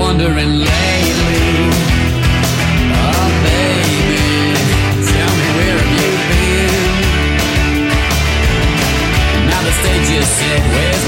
wondering lately. Oh baby, tell me where have you been? Now the stage is set, where